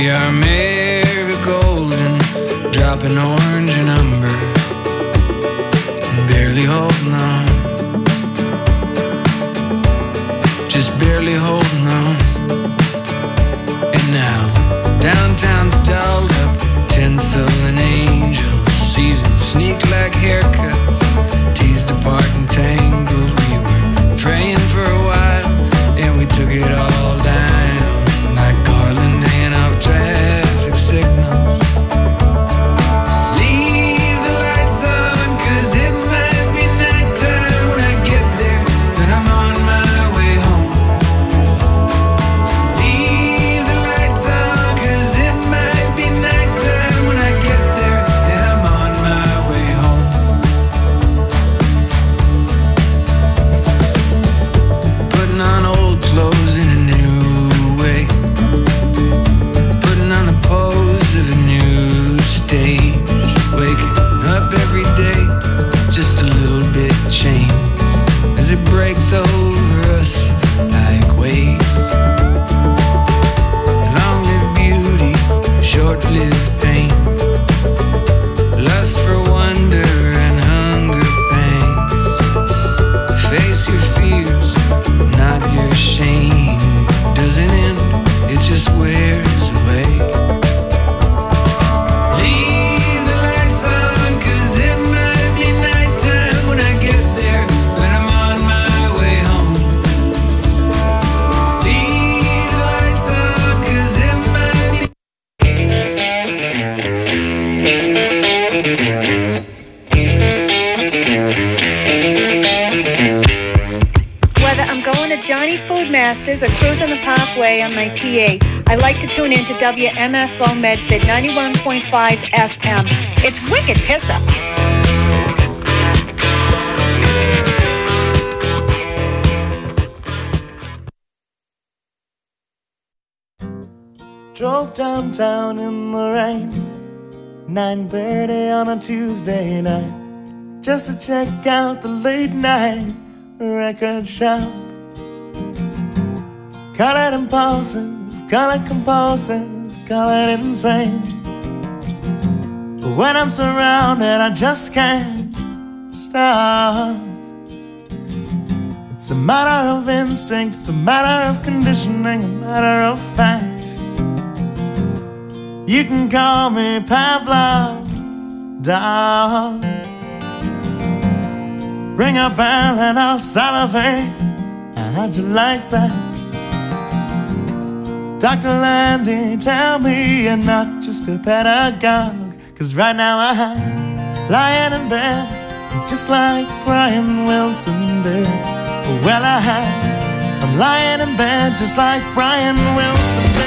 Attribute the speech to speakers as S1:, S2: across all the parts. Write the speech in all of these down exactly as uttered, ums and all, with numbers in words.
S1: we are marigolds and dropping orange and umber, barely holding on, just barely holding on. And now downtown's dolled up, tinsel and angels, seasons sneak like haircuts, teased apart and tangled. We were praying for a while, and we took it all down like Garland hanging off traffic signals. Leave the lights on, 'cause it might be nighttime when I get there, then I'm on my way home. Leave the lights on, 'cause it might be nighttime when I get there, then I'm on my way home. Putting on old clothes in a new way, putting on the pose of a new stage, waking up every day just a little bit changed as it breaks over us like waves. Long-lived beauty, short-lived pain, lust for wonder and hunger pangs. Face your fears, not your shame. Doesn't end, it just wears away. Leave the lights on, 'cause it might be nighttime when I get there, but I'm on my way home. Leave the lights on, 'cause it might be.
S2: Whether I'm going to Johnny Food Masters or cruising the Parkway on my T A, I like to tune in to W M F O Medford ninety-one point five F M. It's wicked pisser.
S3: Drove downtown in the rain, nine thirty on a Tuesday night, just to check out the late night record shop. Call it impulsive, call it compulsive, call it insane, but when I'm surrounded I just can't stop. It's a matter of instinct, it's a matter of conditioning, a matter of fact. You can call me Pavlov's dog. Bring a bell and I'll salivate. How'd you like that? Doctor Landy, tell me you're not just a pedagogue, 'cause right now I'm lying in bed just like Brian Wilson did. Well, I I'm lying in bed just like Brian Wilson did.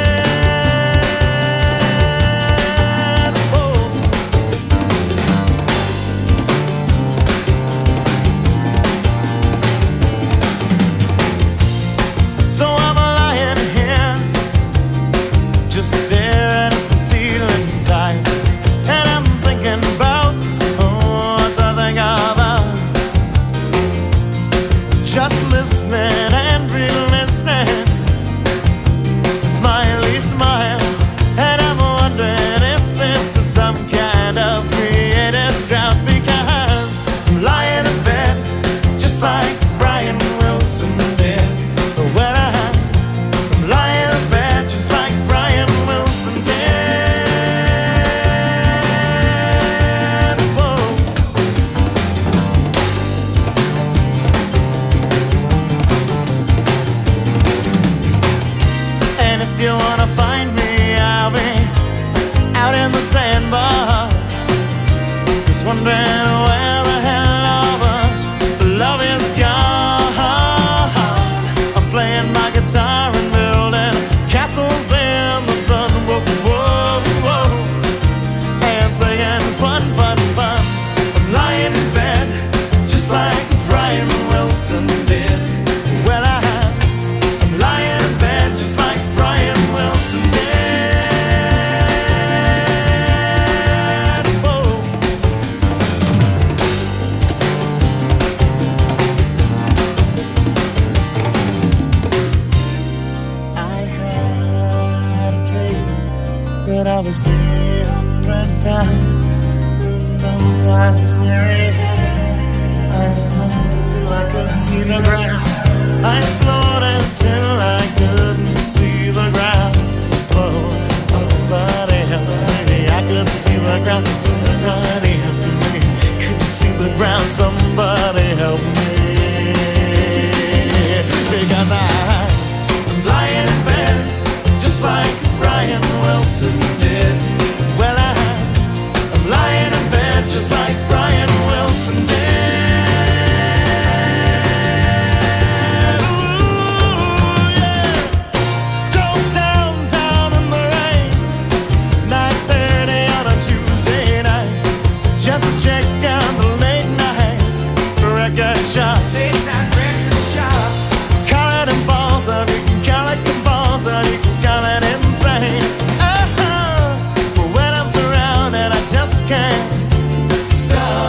S3: Listening and re-listening to Smiley Smile, and I'm wondering if this is some kind of creative drought, because I'm lying in bed just like Brian Wilson did. Well, I'm lying in bed just like Brian Wilson did. Whoa. If you wanna find me, I'll be out in the sandbox, just wondering where the hell all the love is gone. I'm playing my guitar and building castles in the sun, whoa, whoa, whoa, and singing fun, fun, fun. I'm lying in bed just like Brian Wilson did. Well, I I'm lying in bed just like Brian Wilson did. Whoa. But I was three hundred pounds, no, I was very heavy. I floated till I couldn't see the ground. I floated till I couldn't see the ground. Oh, somebody help me. I couldn't see the ground. Somebody help me. Couldn't see the ground. Somebody help me. Because I'm lying in bed, just like Brian Wilson did. Well, I, I'm lying in bed, just like Brian Wilson did. Ooh, yeah. Drove downtown in the rain, nine thirty on a Tuesday night, just to check out the late night record shop. Late night record shop. Call it impulsive, you can call it compulsive, you can call it insane. Uh-huh. But when I'm surrounded, I just can't stop.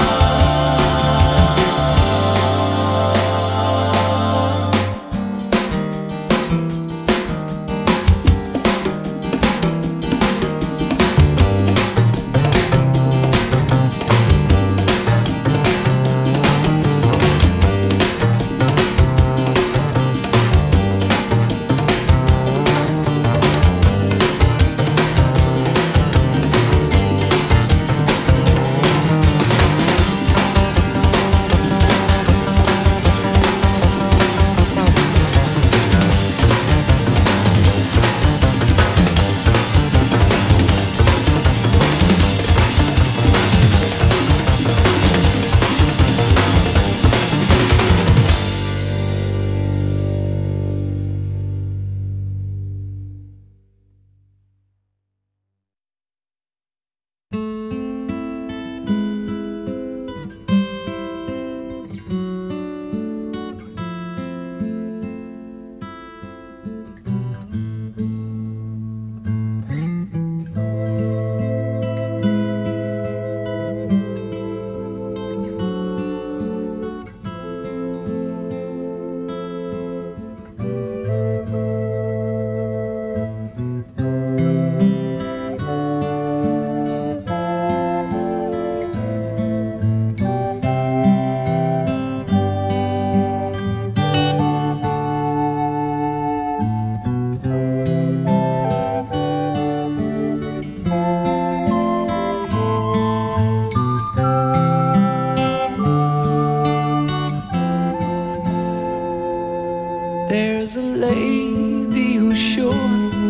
S4: There's a lady who's sure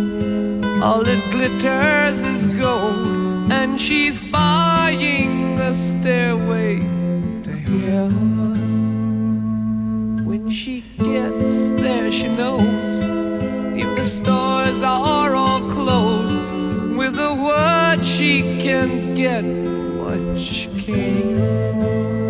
S4: all that glitters is gold, and she's buying the stairway to heaven. When she gets there, she knows if the stores are all closed, with a word she can get what she came for.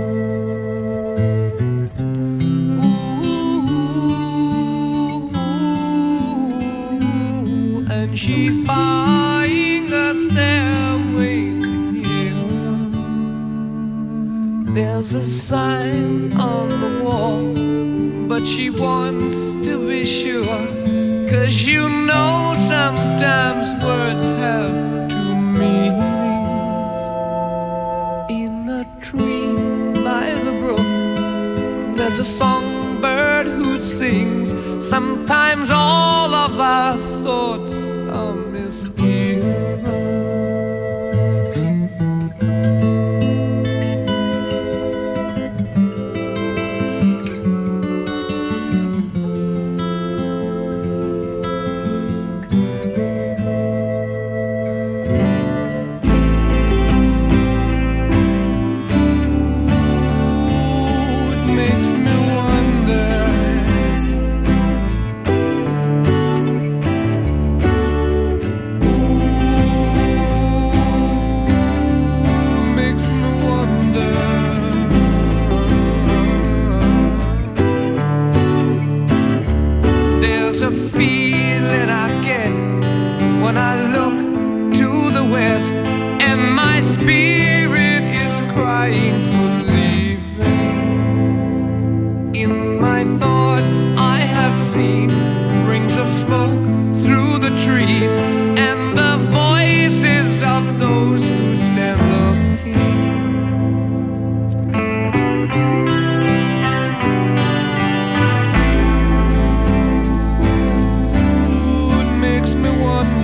S4: She's buying a stairway to heaven. There's a sign on the wall, but she wants to be sure, 'cause you know sometimes words have two meanings. In a tree by the brook, there's a songbird who sings. Sometimes all of our thoughts are misgiven. Ooh,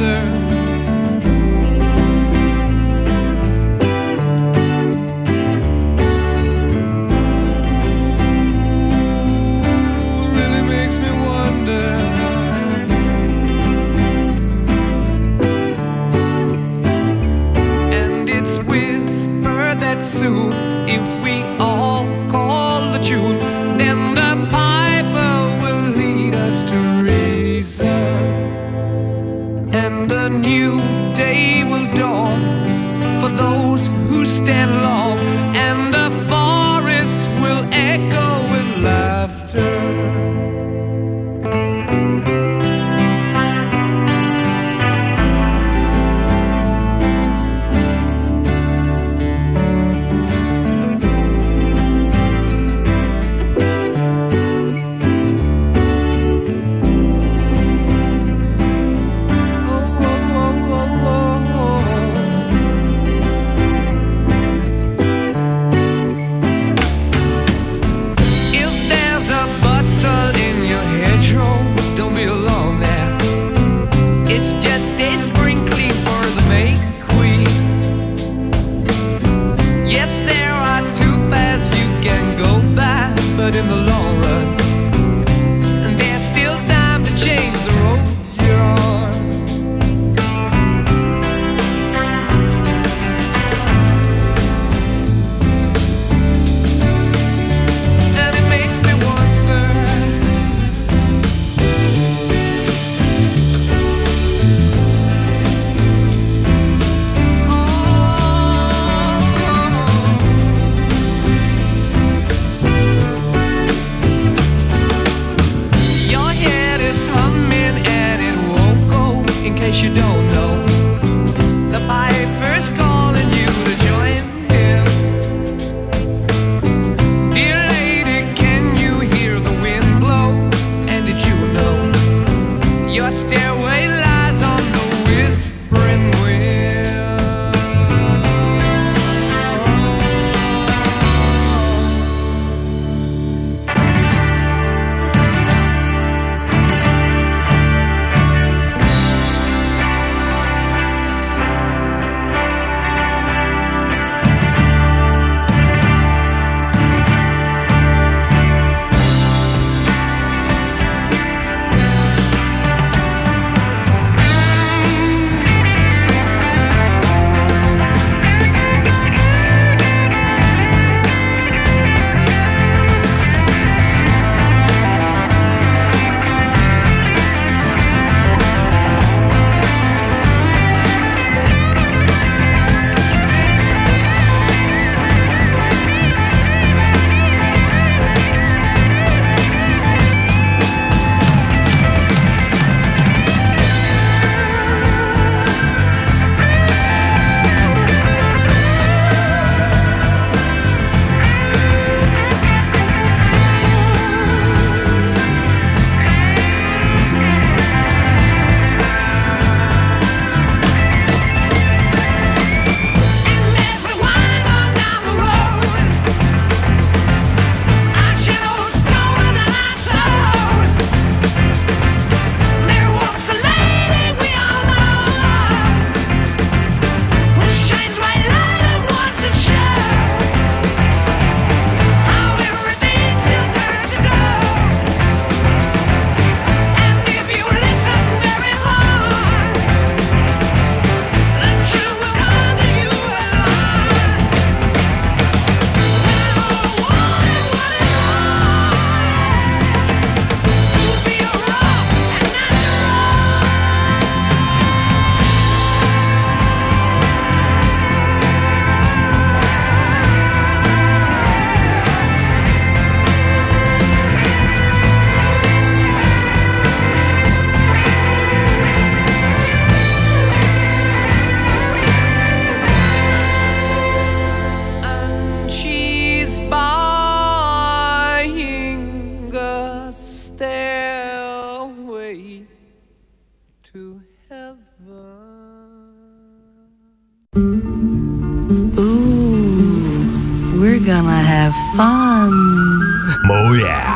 S5: Ooh, we're gonna have fun.
S6: Oh yeah.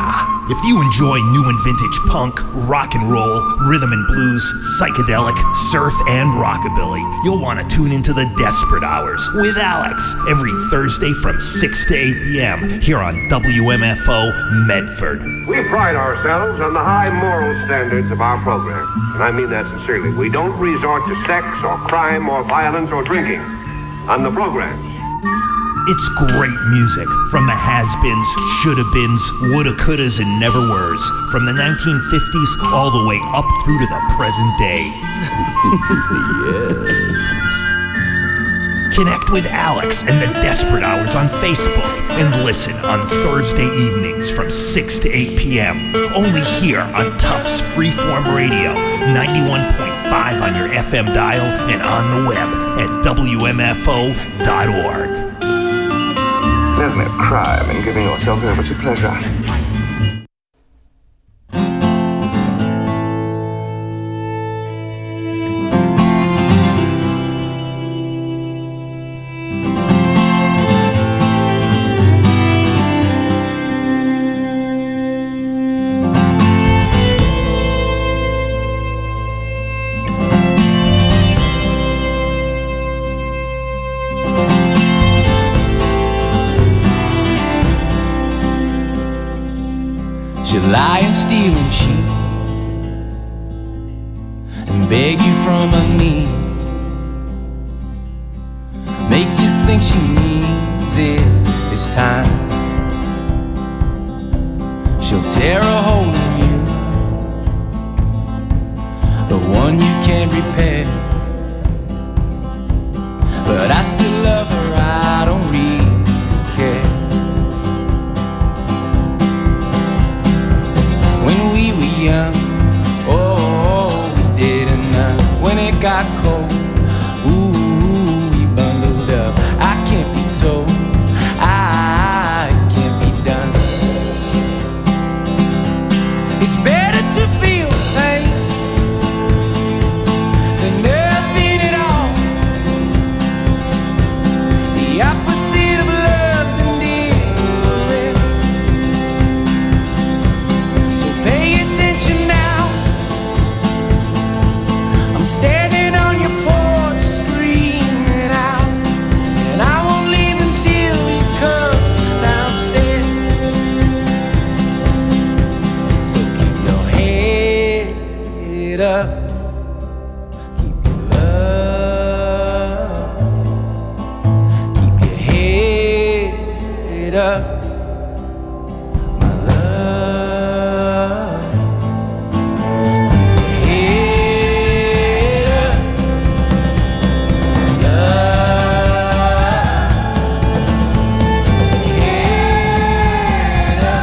S5: If you enjoy new and vintage punk, rock and roll, rhythm and blues, psychedelic, surf, and rockabilly, you'll want to tune into the Desperate Hours with Alex every Thursday from six to eight p.m. here on W M F O Medford.
S6: We pride ourselves on the high moral standards of our program, and I mean that sincerely. We don't resort to sex or crime or violence or drinking on the programs.
S5: It's great music from the has-beens, shoulda-beens, woulda-couldas, and never-weres, from the nineteen fifties all the way up through to the present day. Yes. Connect with Alex and the Desperate Hours on Facebook and listen on Thursday evenings from six to eight p.m. only here on Tufts Freeform Radio, ninety-one point five on your F M dial and on the web at W M F O dot org.
S7: There's no crime in giving yourself over to pleasure.
S8: Lie and steal and cheat and beg you from her knees, make you think she needs it this time. She'll tear a hole in you, the one you can't repair. But I still love her, I don't really care. When we were young, oh, we did enough. When it got cold, ooh, we bundled up. I can't be told, I can't be done. It's better to feel pain than nothing at all. The opposite of love's indifference. So pay attention now. I'm standing on your porch screaming out, and I won't leave until you come downstairs. So keep your head up, keep your love, keep your head up, my love. Keep your head up, love. Keep your head up,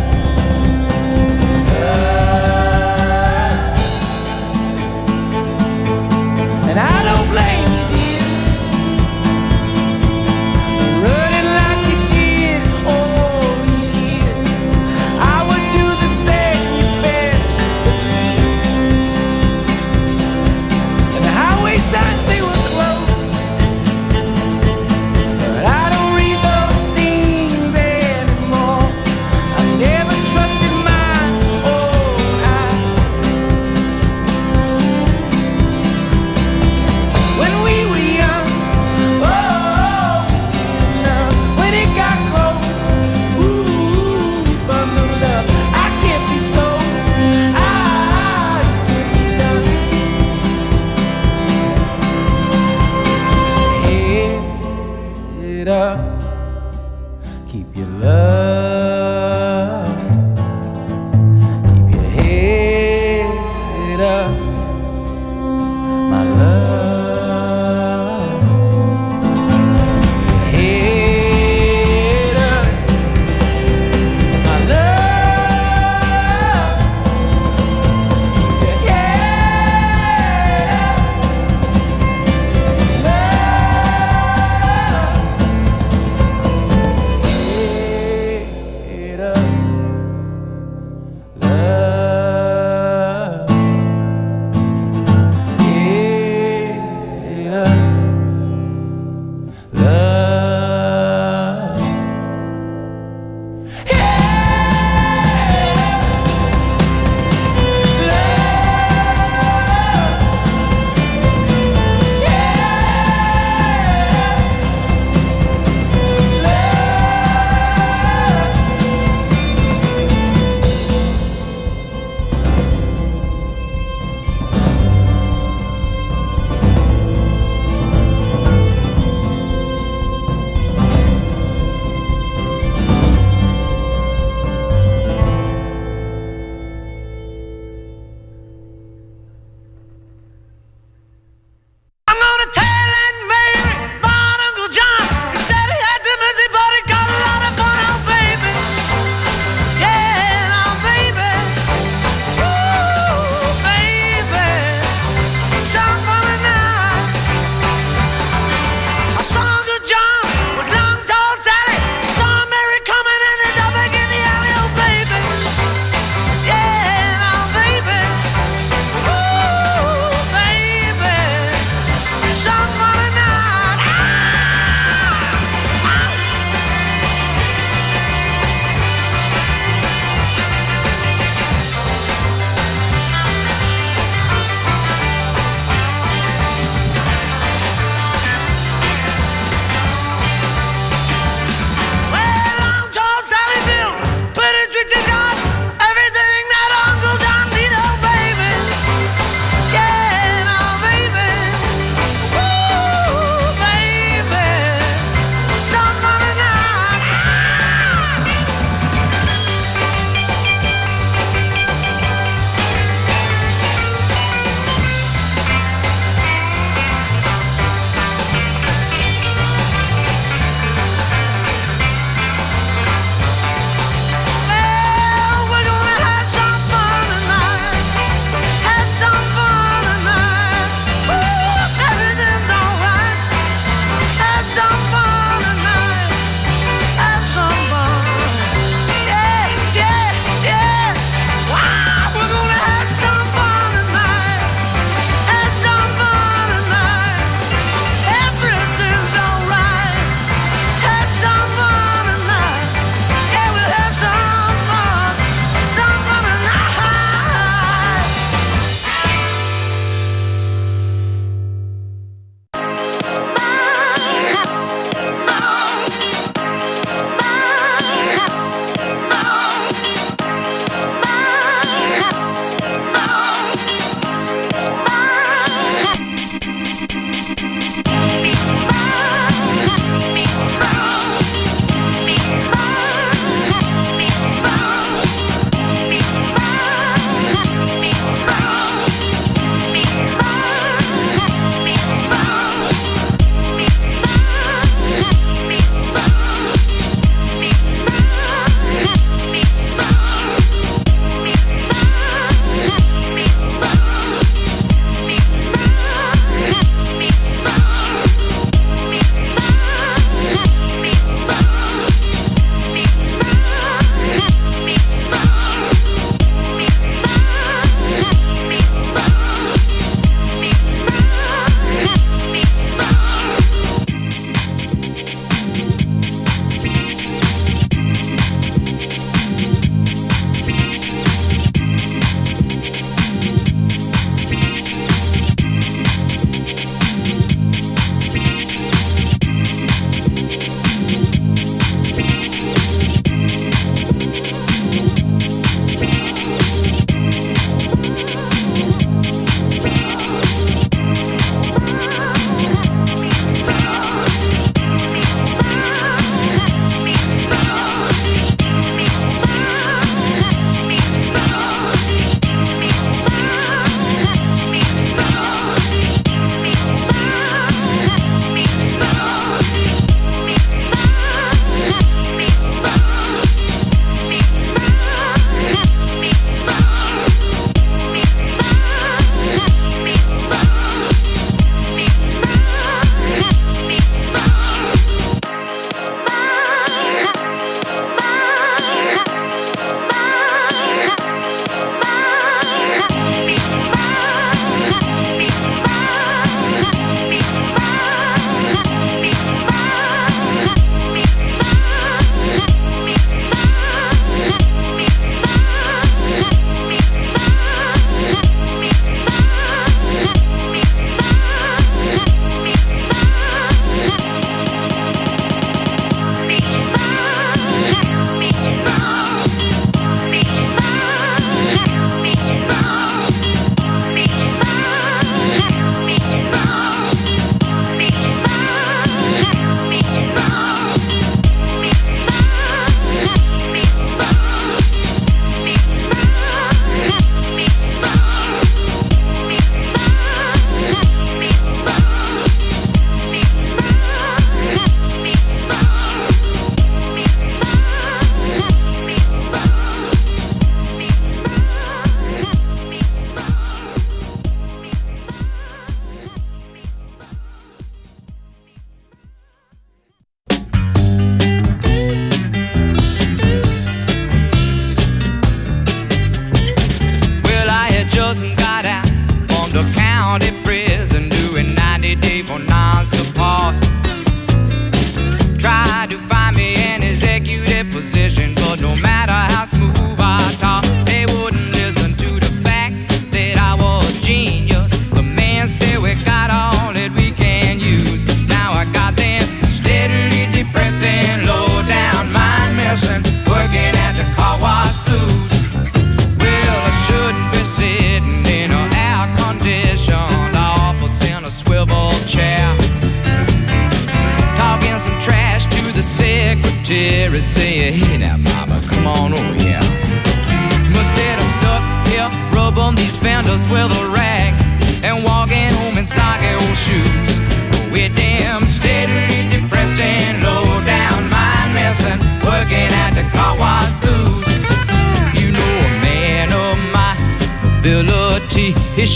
S8: love. And I don't blame you, dear, for running like you did all these years. I would do the same, you best believe. And the highway signs say we're closed, but I don't read those things anymore. I never trusted my own eyes. When we were young, oh, we did enough. When it got cold, ooh, we bundled up. I can't be told, I can't be done. So keep your head up, keep your love, keep your head up, my love. Keep your head up, my love. Keep your head up, love.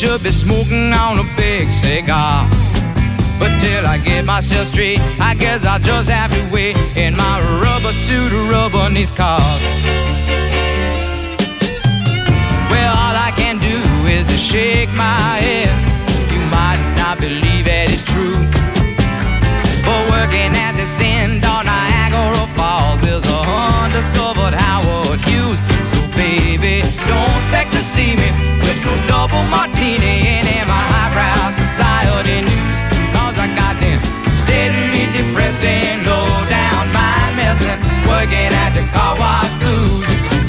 S9: should be smoking on a big cigar. But till I get myself straight, I guess I'll just have to wait in my rubber suit, rubber these cars. Well, all I can do is to shake my head. You might not believe it is true, but working at this end on Niagara Falls is a undiscovered Howard Hughes. So baby, don't expect to see me with no double martini and in my highbrow society news. Cause I got them steadily depressing, low down mind messing, working at the car wash blues.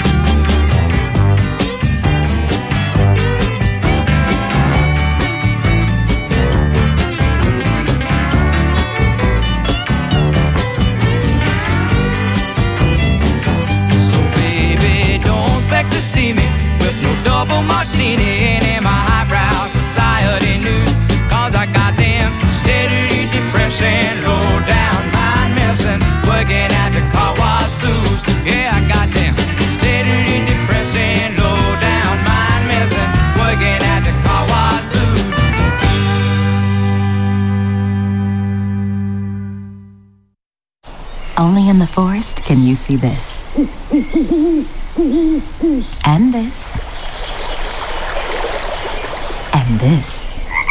S9: To see me with no double martini and in my highbrow society news. Cause I got them steadily depressing, low down mind messing, working at the car wash blues. Yeah, I got them steadily depressing, low down mind messing, working at the car wash blues.
S10: Only in the forest can you see this. And this. And this.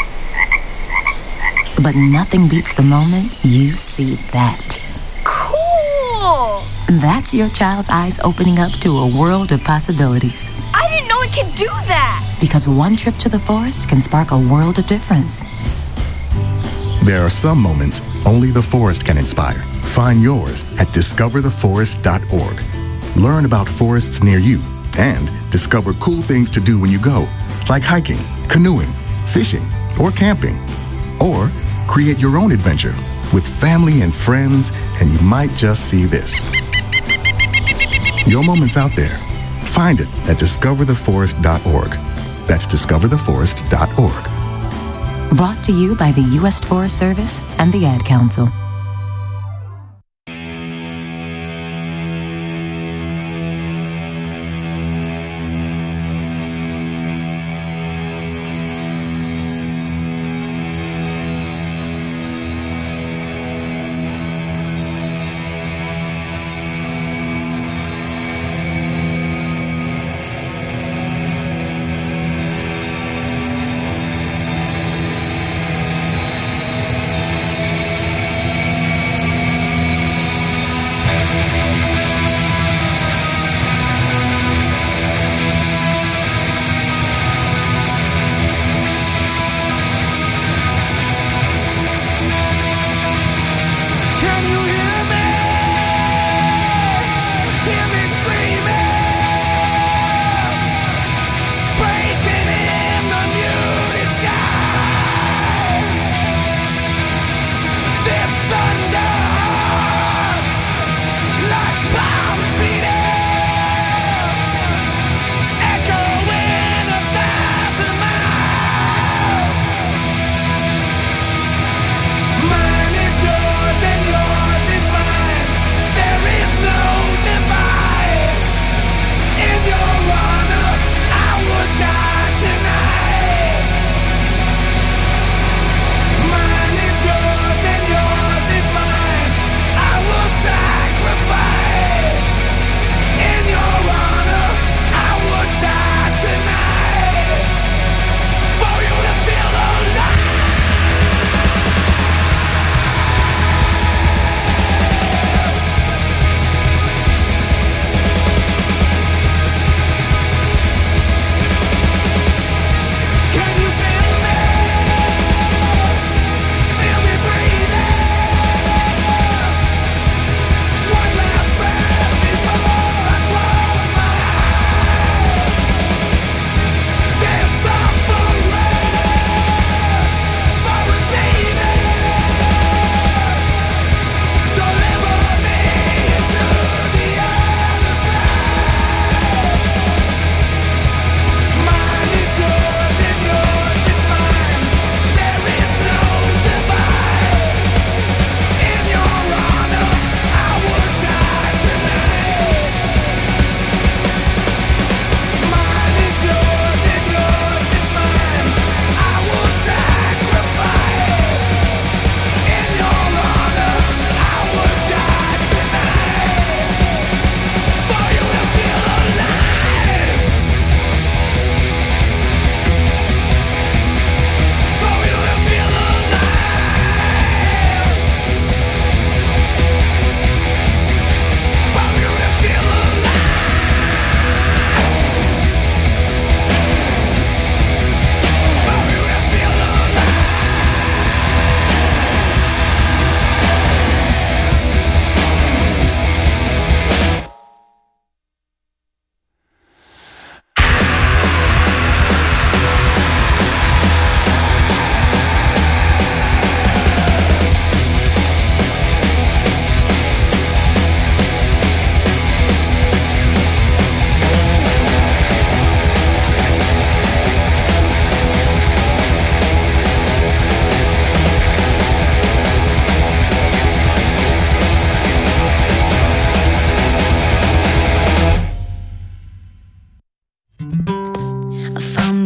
S10: But nothing beats the moment you see that.
S11: Cool!
S10: That's your child's eyes opening up to a world of possibilities.
S11: I didn't know it could do that!
S10: Because one trip to the forest can spark a world of difference.
S12: There are some moments only the forest can inspire. Find yours at discover the forest dot org. Learn about forests near you and discover cool things to do when you go, like hiking, canoeing, fishing, or camping. Or create your own adventure with family and friends, and you might just see this. Your moment's out there. Find it at discover the forest dot org. That's discover the forest dot org.
S10: Brought to you by the U S Forest Service and the Ad Council.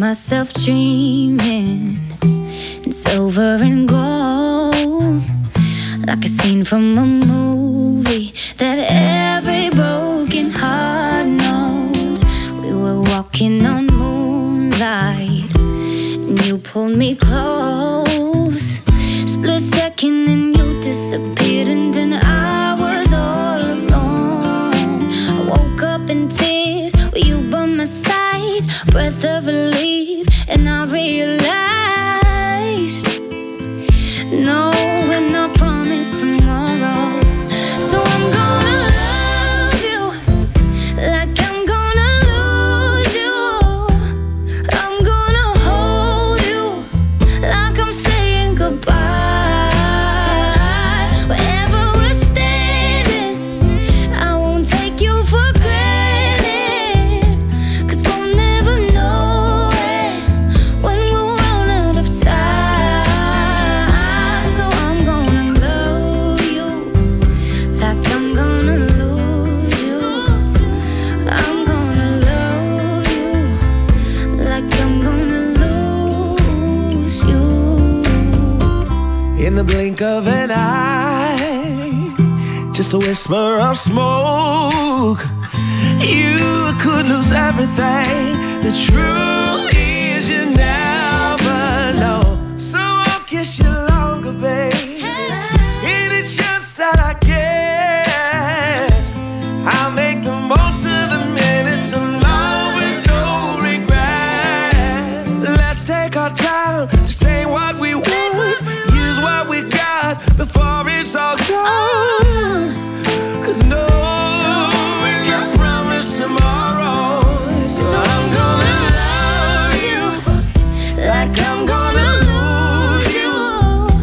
S13: myself dreaming in silver and gold, like a scene from a movie that every broken heart knows. We were walking on moonlight and you pulled me close. Split second and you disappeared, and then I was all alone. I woke up in tears with you by my side, breath of relief, and I realized no, we're not promised tomorrow. So I'm gonna love you like I'm gonna lose you. I'm gonna hold you like I'm saying goodbye. Wherever we're standing, I won't take you for granted, 'cause we'll never know it when we'll run out of time. So I'm gonna love you like I'm gonna lose you. I'm gonna love you like I'm gonna lose you.
S3: In the blink of an eye, just a whisper of smoke, you could lose everything. The truth is you never know. So I'll kiss you longer, babe. Any chance that I get, I'll make the most of the minutes alone with no regrets. Let's take our time to say what we want, use what we got before it's all gone. 'Cause no, we're not promised tomorrow. So I'm gonna love you like I'm gonna lose you.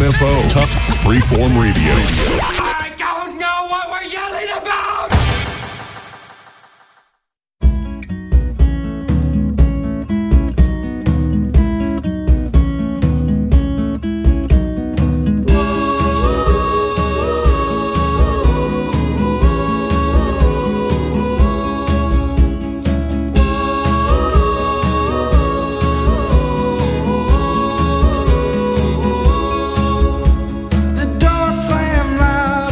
S14: F O, Tufts Freeform Radio.
S8: I don't know what we're yelling about!
S15: The door slammed loud.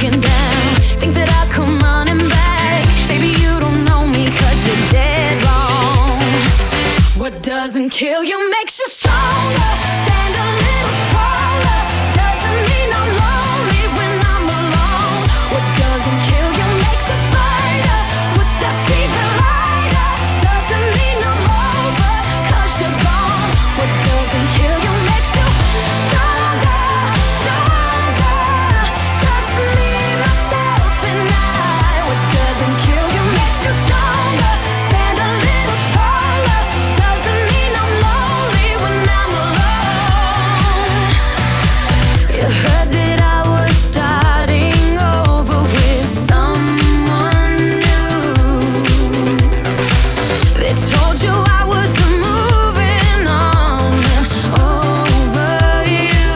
S13: broken down. Think that I'll come running back. Baby, you don't know me 'cause you're dead wrong. What doesn't kill you makes you stronger. Stand a little taller. Doesn't mean I'm lonely when I'm alone. What doesn't kill you makes a fighter. Footsteps even lighter. Doesn't mean I'm over 'cause you're gone. What doesn't kill you makes you stronger, stronger. Just me, myself, and I. What doesn't kill you makes you stronger. Stand a little taller. Doesn't mean I'm lonely when I'm alone. You heard that I was starting over with someone new. They told you I was moving on over you.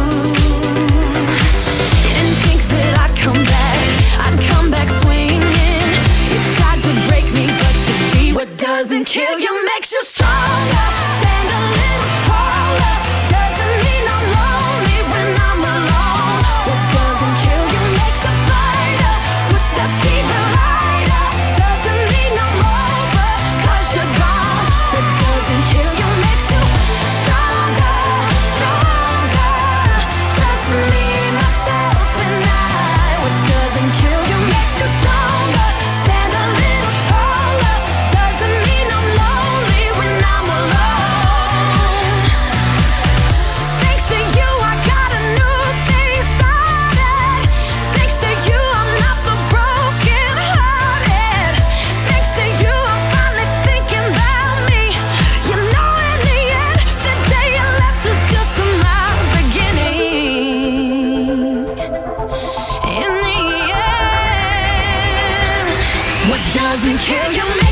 S13: You didn't think that I'd come back. I'd come back swinging. You tried to break me, but you see what doesn't kill you makes you stronger. Stand a little taller. Doesn't mean I'm lonely when I'm alone. What doesn't kill you makes a fighter. Footsteps even lighter. Doesn't mean I'm over 'cause you're gone. What doesn't kill you makes you stronger, stronger. Just me, myself, and I. What doesn't kill you makes you stronger. Stand a little taller. Doesn't mean I'm lonely when I'm alone. Thanks to you, I got a new thing started. Thanks to you, I'm not the broken hearted. Thanks to you, I'm finally thinking about me. You know, in the end, the day you left was just my beginning. In the end, what doesn't kill you